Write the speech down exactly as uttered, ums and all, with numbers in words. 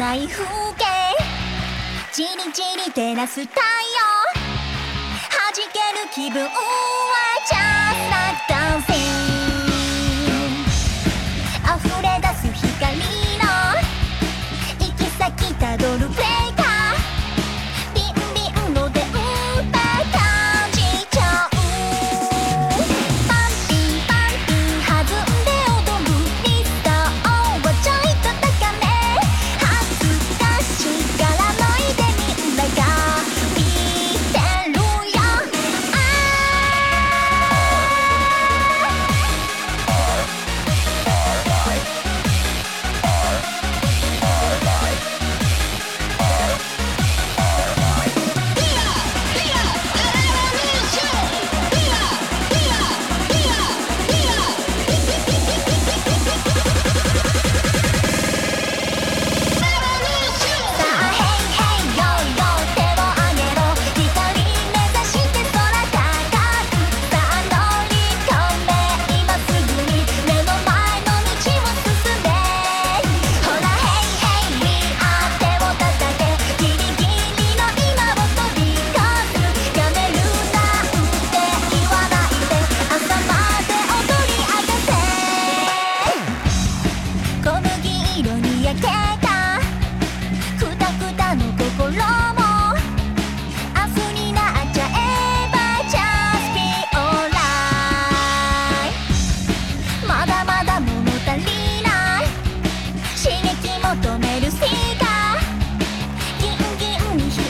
ない風景じりじり照らす太陽弾ける気分は Just like dancing 溢れ出す光の行き先たどるブレーカービンビンの電波感じちゃうパンピンパンピン弾んで踊るリスターはちょいと高め恥ずかしがらないでみんなが見てるよあ求めるスピーカーギンギンに